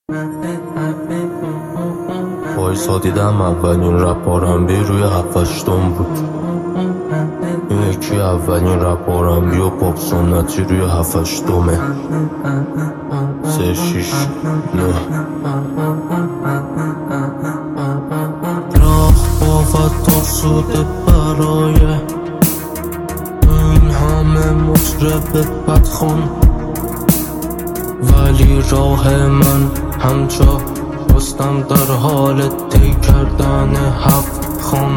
وایسا دیدم اولین رپ آرنبی روی 7-8 بود. این یکی اولین رپ آرنبی و پاپ سنتی روی 7-8 3-6-9 راه بافت تا سود برای این همه مطرب بدخون، ولی راه من همچا بستم در حال طی کردن 7 خان.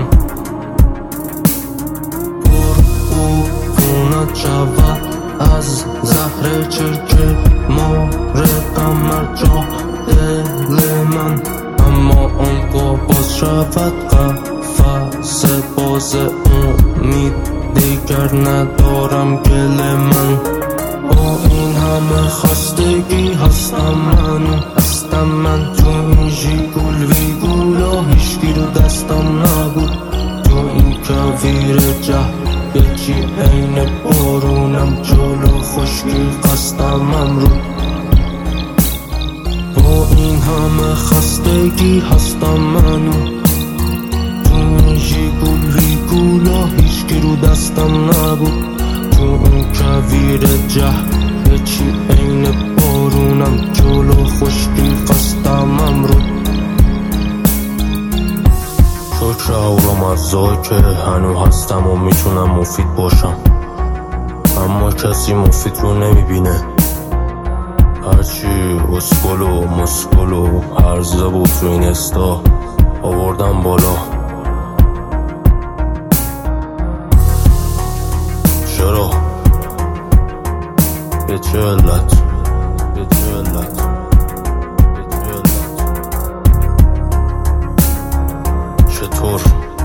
پر او جوه از زهر چرک موردم مرجا دل من، اما آنگاه باز شود قفص باز امید، دیگر ندارم گل من. با این همه خستگی هستم من تو این ژیگول ویگولا، هیچکی رو دستم نبود تو این کویر یکی عین بارونم جلو خشکی قصدمم رو. با این همه خستگی هستم منو تو این ژیگول ویگولا، هیچکی رو دستم نبود تو اون کویر یکی عین بارونم جلو خشکی قصدمم رو. شکر اهورامزدا که هنو هستم و میتونم مفید باشم، اما کسی مفید رو نمیبینه. هرچی اسکل و مسکل و هرزه بود تو این استا آوردم بالا. چرا؟ به چه علت؟ چطور؟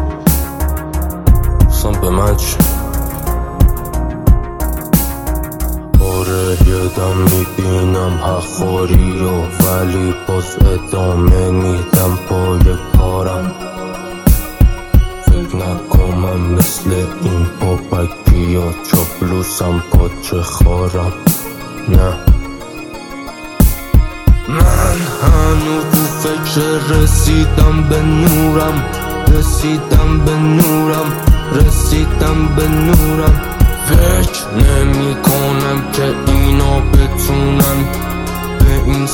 اصلا به من چه؟ آره یه دم میبینم حقاری و ولی باز ادامه میدم پای کارم. فکر نکنم مثل این پاپکی یا چاپلوسم پاچه خارم، نه. من هنوز تو فکر رسیدم به نورم فکر نمی کنم که اینا بتونن به این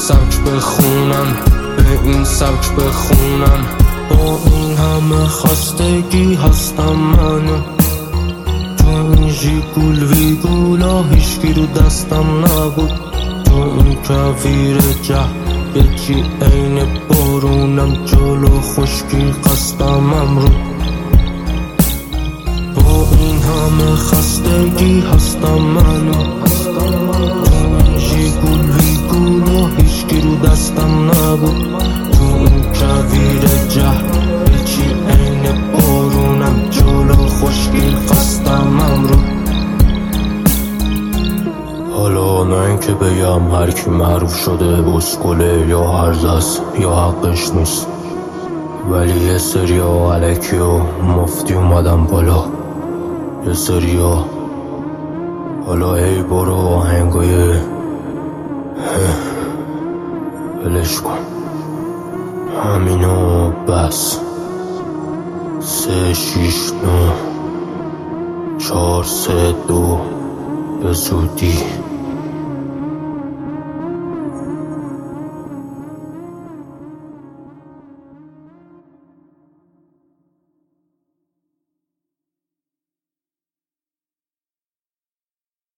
سبک بخونن. با این همه خستگی هستم منو تو این ژیگول ویگولا، هیچکی رو دستم نبود تو این کویر یکی عین بارونم جلو خشکی قصدمم رو. با این همه خستگی هستم منو تو این ژیگول ویگولا، هیچکی رو دستم نبود تو این کویر یکی عین بارونم جلو خشکی قصدمم رو. حالا نه اینکه بگم هرکی معروف شده اسکله یا هرزست یا حقش نیست، ولی یه سریا الکی و مفتی اومدم بالا. یه سریا حالا ای برو آهنگای بلش کن، همینو بس. 3-6-9 4-3-2 به زودی.